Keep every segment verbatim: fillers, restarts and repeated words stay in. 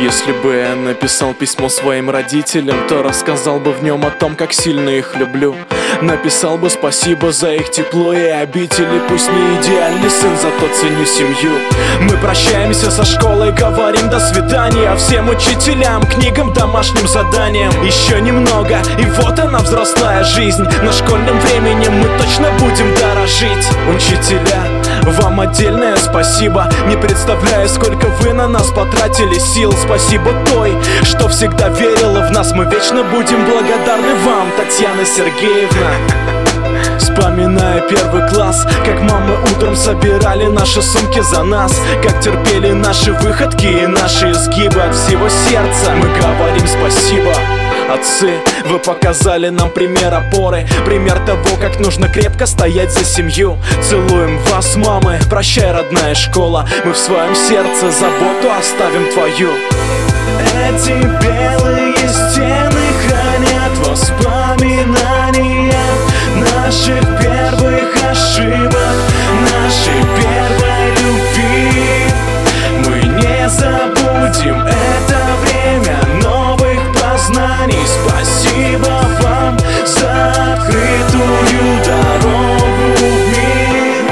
Если бы я написал письмо своим родителям, то рассказал бы в нем о том, как сильно их люблю. Написал бы спасибо за их тепло и обители. Пусть не идеальный сын, зато ценю семью. Мы прощаемся со школой, говорим до свидания всем учителям, книгам, домашним заданиям. Еще немного, и вот она, взрослая жизнь. На школьном времени мы точно будем дорожить. Учителя, вам отдельное спасибо. Не представляю, сколько вы на нас потратили сил. Спасибо той, что всегда верила в нас. Мы вечно будем благодарны вам, Татьяна Сергеевна. Вспоминаю первый класс, как мамы утром собирали наши сумки за нас, как терпели наши выходки и наши изгибы. От всего сердца мы говорим спасибо. Отцы, вы показали нам пример опоры, пример того, как нужно крепко стоять за семью. Целуем вас, мамы, прощай, родная школа. Мы в своем сердце заботу оставим твою. Эти белые стены хранят воспоминания наших первых ошибок, нашей первой любви. Мы не забудем это время новых познаний. Спасибо вам за открытую дорогу в мир.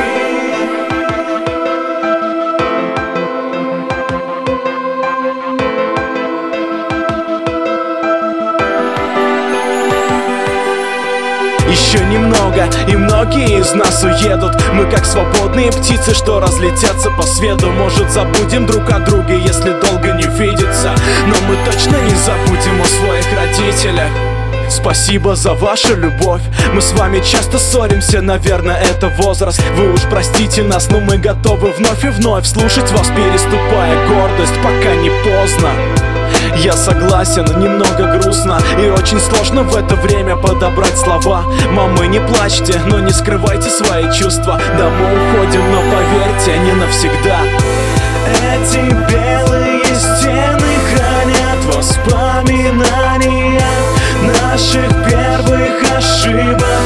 Еще немного, и многие из нас уедут. Мы как свободные птицы, что разлетятся по свету. Может, забудем друг о друге, если долго не видеться, но мы точно не забудем о своих родителях. Спасибо за вашу любовь. Мы с вами часто ссоримся, наверное, это возраст. Вы уж простите нас, но мы готовы вновь и вновь слушать вас, переступая гордость, пока не поздно. Я согласен, немного грустно и очень сложно в это время подобрать слова. Мамы, не плачьте, но не скрывайте свои чувства. Да, мы уходим, но поверьте, не навсегда. Эти белые стены хранят воспоминания наших первых ошибок,